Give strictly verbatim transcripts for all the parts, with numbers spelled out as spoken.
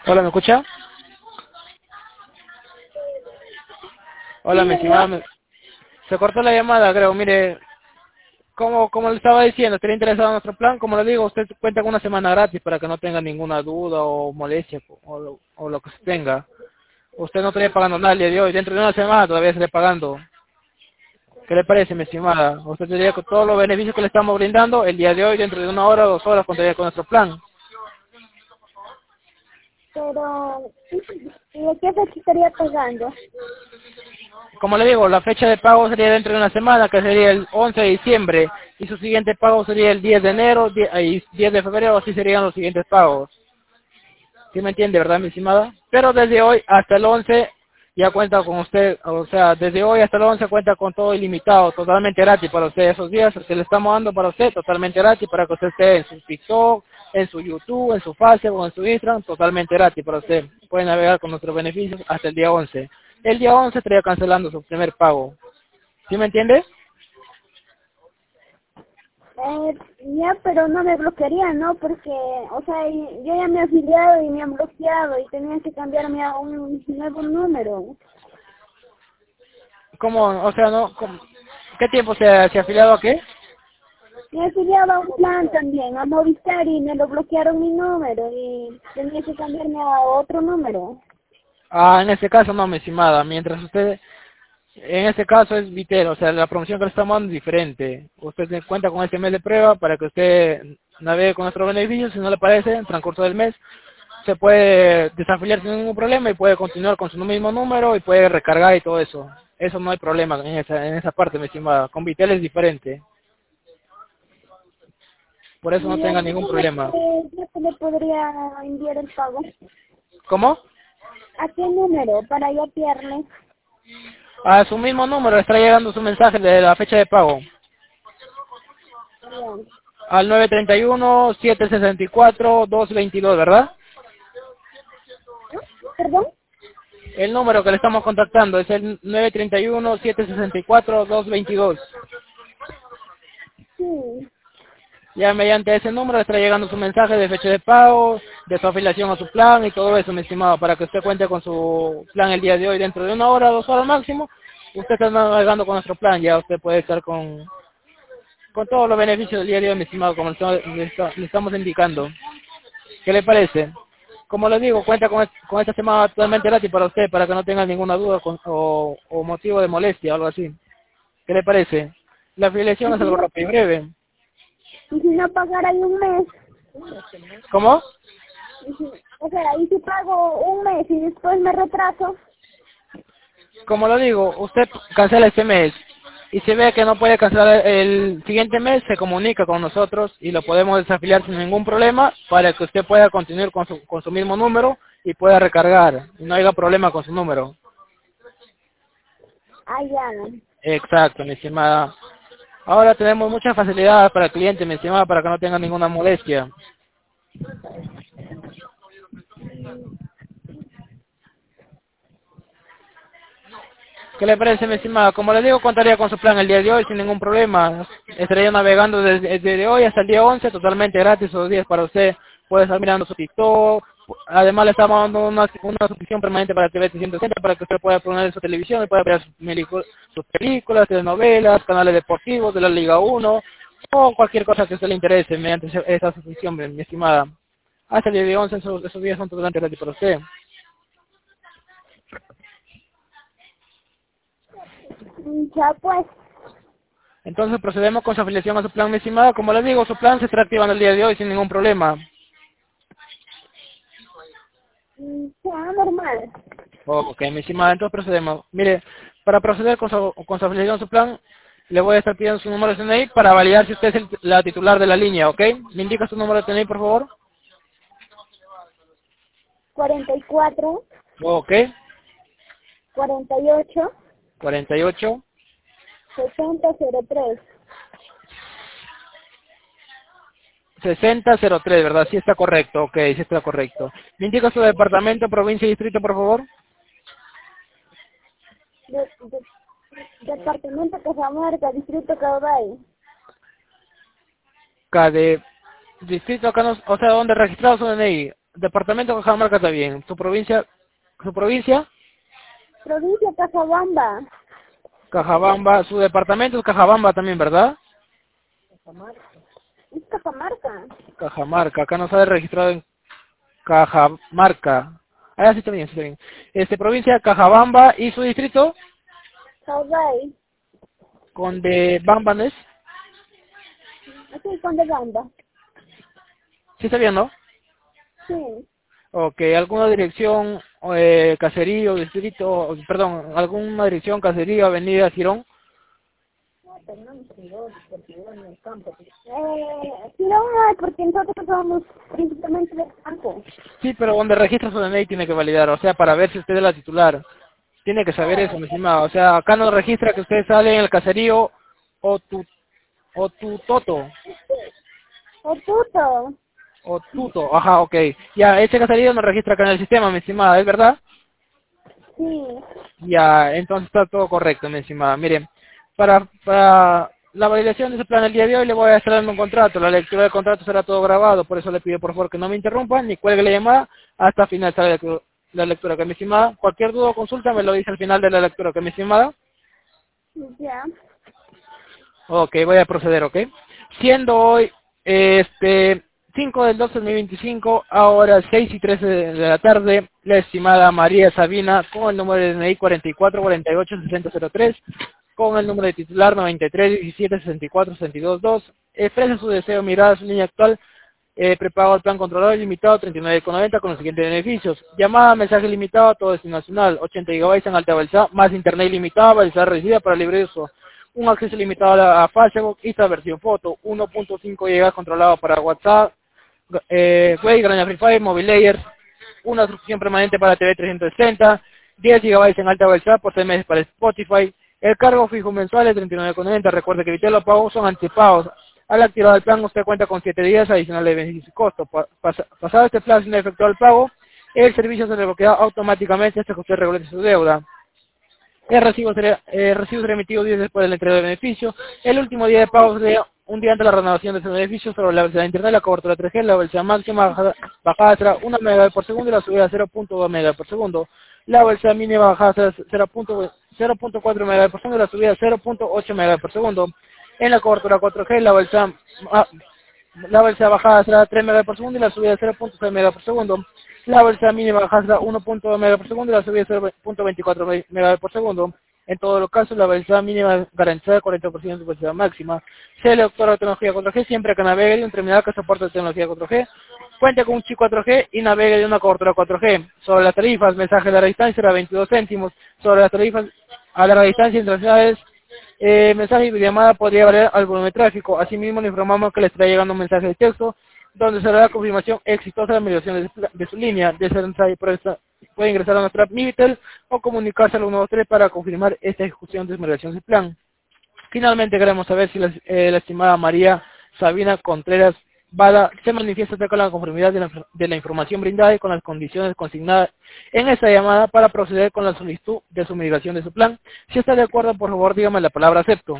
Hola, ¿me escucha? Sí, Hola, mi estimada. ¿verdad? me- Se cortó la llamada, creo. Mire, como, como le estaba diciendo, estaría interesado en nuestro plan. Como le digo, usted cuenta con una semana gratis para que no tenga ninguna duda o molestia o lo, o lo que se tenga. Usted no estaría pagando nada el día de hoy. Dentro de una semana todavía estaría pagando. ¿Qué le parece, mi estimada? Usted tendría con todos los beneficios que le estamos brindando el día de hoy, dentro de una hora o dos horas, contaría con nuestro plan. Pero, ¿y de qué fecha estaría pagando? Como le digo, la fecha de pago sería dentro de una semana, que sería el once de diciembre, y su siguiente pago sería el diez de enero die- y diez de febrero, así serían los siguientes pagos. ¿Sí me entiende, verdad, mi estimada? Pero desde hoy hasta el once ya cuenta con usted, o sea, desde hoy hasta el once cuenta con todo ilimitado, totalmente gratis para usted. Esos días que le estamos dando para usted, totalmente gratis, para que usted esté en su TikTok, en su YouTube, en su Facebook o en su Instagram, totalmente gratis para usted. Puede navegar con nuestros beneficios hasta el día once. El día once estaría cancelando su primer pago. ¿Sí me entiende? Eh, ya, pero no me bloquearía, ¿no? Porque, o sea, y- yo ya me he afiliado y me han bloqueado y tenía que cambiarme a un nuevo número. ¿Cómo? O sea, no, ¿cómo? ¿Qué tiempo se ha, se ha afiliado a qué? Me he afiliado a un plan también, a Movistar, y me lo bloquearon mi número y tenía que cambiarme a otro número. Ah, en ese caso no, mi estimada. Mientras usted, en este caso es Vitel, o sea, la promoción que le estamos dando es diferente. Usted se cuenta con este mes de prueba para que usted navegue con nuestros beneficios. Si no le parece, en el transcurso del mes, se puede desafiliar sin ningún problema y puede continuar con su mismo número y puede recargar y todo eso. Eso no hay problema en esa, en esa parte, mi estimada. Con Vitel es diferente. Por eso no ¿Y a tenga qué ningún número problema. eh, ya se le podría enviar el pago? ¿Cómo? ¿A qué número? Para yo enviarle. A su mismo número le estará llegando su mensaje de la fecha de pago. Bien. Al nueve treinta y uno, siete sesenta y cuatro, dos veintidós, ¿verdad? ¿Perdón? El número que le estamos contactando es el nueve treinta y uno, siete sesenta y cuatro, dos veintidós. Sí. Ya mediante ese número le estará llegando su mensaje de fecha de pago, de su afiliación a su plan y todo eso, mi estimado, para que usted cuente con su plan el día de hoy dentro de una hora, dos horas máximo. Usted está navegando con nuestro plan, ya usted puede estar con, con todos los beneficios del día de hoy, mi estimado, como le estamos le está- le estamos indicando. ¿Qué le parece? Como le digo, cuenta con, es- con esta semana totalmente gratis para usted, para que no tenga ninguna duda con- o, o motivo de molestia o algo así. ¿Qué le parece? La afiliación Y es si algo no, rápido y breve. y si no pagar ahí un mes, ¿Cómo? y si, o sea, y si pago un mes y después me retraso, Como lo digo, usted cancela este mes y si ve que no puede cancelar el siguiente mes, se comunica con nosotros y lo podemos desafiliar sin ningún problema para que usted pueda continuar con su, con su mismo número y pueda recargar y no haya problema con su número. allá. Exacto, mi estimada. Ahora tenemos muchas facilidades para el cliente, mi estimada, para que no tenga ninguna molestia. ¿Qué le parece, mi estimada? Como le digo, contaría con su plan el día de hoy sin ningún problema. Estaría navegando desde, desde hoy hasta el día once, totalmente gratis, esos días para usted. Puede estar mirando su TikTok. Además, le estamos dando una, una suscripción permanente para T V trescientos sesenta para que usted pueda poner su televisión y pueda ver sus, melicu- sus películas, telenovelas, canales deportivos de la Liga uno o cualquier cosa que a usted le interese mediante esa esa suscripción, mi mi estimada. Hasta el día de once, esos, esos días son totalmente gratis para usted. Mm, ya pues, Entonces procedemos con su afiliación a su plan, mi estimada. Como les digo, su plan se estará activando el día de hoy sin ningún problema. mm, ya normal. Ok, mi estimada, entonces procedemos. Mire, para proceder con su, con su afiliación a su plan, le voy a estar pidiendo su número de C N I para validar si usted es el- la titular de la línea, ¿ok? ¿Me indica su número de C N I, por favor? cuarenta y cuatro, Ok, cuarenta y ocho, cuarenta y ocho, sesenta cero tres. sesenta cero tres, ¿verdad? Sí está correcto, ok, sí está correcto. ¿Me indica su departamento, provincia y distrito, por favor? De, de, departamento Cajamarca, Distrito Caudal. K de distrito acá, no- o sea, ¿dónde registrado su D N I? departamento de Cajamarca está bien. ¿Su provincia? ¿Su provincia? Provincia Cajabamba. Cajabamba. Su departamento es Cajabamba también, ¿verdad? Es Cajamarca. Cajamarca. Acá no sale registrado en Cajamarca. Ah, sí está bien, sí está bien. Este, provincia Cajabamba y su distrito, Caubay. Conde Bambanes. Así con de banda. Sí está bien, ¿no? Sí. Ok, ¿alguna dirección, eh, caserío, distrito, perdón, alguna dirección, caserío, avenida Girón? Eh, sí, no, es porque nosotros somos principalmente del campo. Sí, pero donde registra su D N I tiene que validar, o sea, para ver si usted es la titular. Tiene que saber eso, mi estimado. O sea, acá no registra que usted sale en el caserío o tu, o tu toto, O tuto. o tuto, ajá, ok. Ya, ese caserío no registra acá en el sistema, mi estimada, ¿es verdad? Sí. Ya, entonces está todo correcto, mi estimada. Miren, para, para la validación de ese plan el día de hoy le voy a estar dando un contrato. La lectura del contrato será todo grabado, por eso le pido por favor que no me interrumpan ni cuelgue la llamada hasta finalizar la lectura, la lectura que mi estimada. Cualquier duda o consulta me lo dice al final de la lectura que mi estimada. Ya. Ok, voy a proceder, ok. Siendo hoy, este, cinco del doce de dos mil veinticinco, ahora seis y trece de la tarde, la estimada María Sabina, con el número de D N I cuarenta y cuatro cuarenta y ocho sesenta cero tres, con el número de titular noventa y tres diecisiete sesenta y cuatro sesenta y dos dos, expresa su deseo mirar su línea actual, eh, prepago al plan controlador ilimitado treinta y nueve con noventa con los siguientes beneficios: llamada, mensaje limitado a todo destino nacional, ochenta gigabytes en alta velocidad, más internet ilimitado, velocidad reducida para libre uso, un acceso limitado a, la, a Facebook y esta versión foto, uno punto cinco gigabytes controlado para WhatsApp, eh, Wave, Granja Free Fire, Mobile Layers, una suscripción permanente para T V trescientos sesenta, diez gigabytes en alta velocidad por seis meses para Spotify, el cargo fijo mensual es treinta y nueve con noventa. Recuerde que evitar los pagos son antipagos. Al activar el plan usted cuenta con siete días adicionales de beneficio y costo. Pa- pas- pasado este plazo sin efectuar el pago, el servicio se desbloquea automáticamente hasta que usted regularice su deuda. El recibo sería, el recibo sería emitido días después de la entrega del beneficio. El último día de pago sería un día antes de la renovación de ese beneficio sobre la velocidad de internet, la cobertura tres G, la velocidad máxima bajada, bajada será uno megabit por segundo y la subida cero punto dos megabit por segundo. La velocidad mínima bajada será cero punto cuatro megabit por segundo y la subida cero punto ocho megabit por segundo. En la cobertura cuatro G, la velocidad, ah, la velocidad bajada será tres megabits por segundo y la subida cero punto seis megabits por segundo. La velocidad mínima bajada será uno punto dos megabits por segundo y la subida cero punto veinticuatro megabits por segundo. En todos los casos, la velocidad mínima garantizada cuarenta por ciento de velocidad máxima. Sea el doctor de tecnología cuatro G siempre que navegue de un terminal que soporte tecnología cuatro G. Cuente con un chip cuatro G y navegue de una cobertura cuatro G. Sobre las tarifas, mensaje de larga distancia será veintidós céntimos. Sobre las tarifas a larga distancia internacionales, eh, mensaje y videollamada podría variar al volumen de tráfico. Asimismo, le informamos que le estará llegando un mensaje de texto donde será la confirmación exitosa de la migración de, su de su línea. De ser necesario, por esta, puede ingresar a nuestra app Mivitel o comunicarse al uno dos tres para confirmar esta ejecución de su migración de plan. Finalmente, queremos saber si la, eh, la estimada María Sabina Contreras Bada se manifiesta acerca de la conformidad de la, de la información brindada y con las condiciones consignadas en esta llamada para proceder con la solicitud de su migración de su plan. Si está de acuerdo, por favor, dígame la palabra acepto.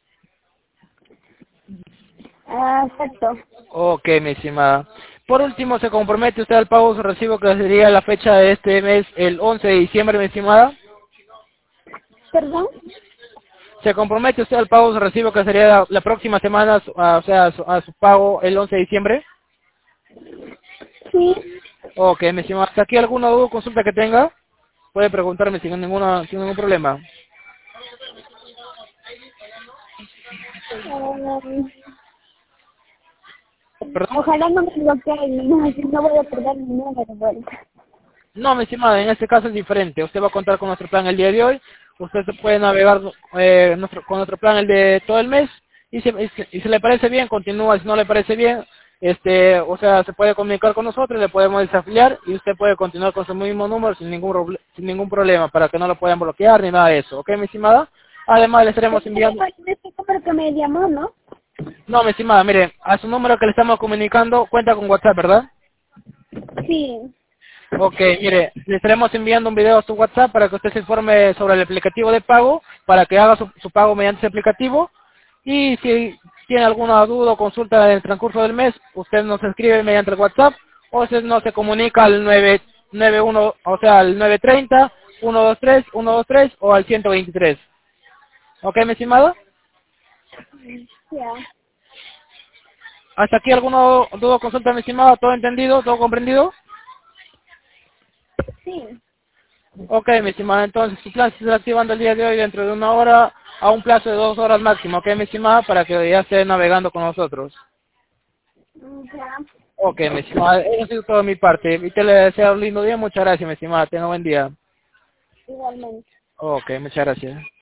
Ah, exacto. Ok, mi estimada. Por último, ¿se compromete usted al pago de su recibo que sería la fecha de este mes, el once de diciembre, mi estimada? ¿Perdón? ¿Se compromete usted al pago de su recibo que sería la, la próxima semana, a, o sea, a su, a su pago el once de diciembre? Sí. Ok, mi estimada. ¿Hasta aquí alguna duda o consulta que tenga? Puede preguntarme sin, ninguna, sin ningún problema. Um, ¿Perdón? ojalá no me bloqueen, no, así no voy a perder mi número de vuelta. No, mi estimada, en este caso es diferente. Usted va a contar con nuestro plan el día de hoy. Usted se puede navegar eh, nuestro, con nuestro plan el de todo el mes. Y si, y, si, y si le parece bien, continúa. Si no le parece bien, este, o sea, se puede comunicar con nosotros, le podemos desafiliar y usted puede continuar con su mismo número sin ningún, roble- sin ningún problema para que no lo puedan bloquear ni nada de eso. ¿Ok, mi estimada? Además, le estaremos enviando... Este número que me llamó, ¿no? No, mi estimada, mire, a su número que le estamos comunicando cuenta con WhatsApp, ¿verdad? Sí. Ok, mire, le estaremos enviando un video a su WhatsApp para que usted se informe sobre el aplicativo de pago, para que haga su, su pago mediante ese aplicativo. Y si tiene alguna duda o consulta en el transcurso del mes, usted nos escribe mediante el WhatsApp o se, no se comunica al nueve nueve uno, o sea, al nueve treinta, ciento veintitrés, ciento veintitrés o al ciento veintitrés. ¿Ok, mi estimado? Ya. ¿Hasta aquí alguno duda o consulta, mi estimado? ¿Todo entendido? ¿Todo comprendido? Sí. Ok, mi estimada, entonces su plan se está activando el día de hoy dentro de una hora a un plazo de dos horas máximo, ok, mi estimada, para que ya esté navegando con nosotros. Ya. Ok, mi estimada, eso ha sido todo de mi parte. Y te le deseo un lindo día, muchas gracias, mi estimada, tenga buen día. Igualmente. Ok, muchas gracias.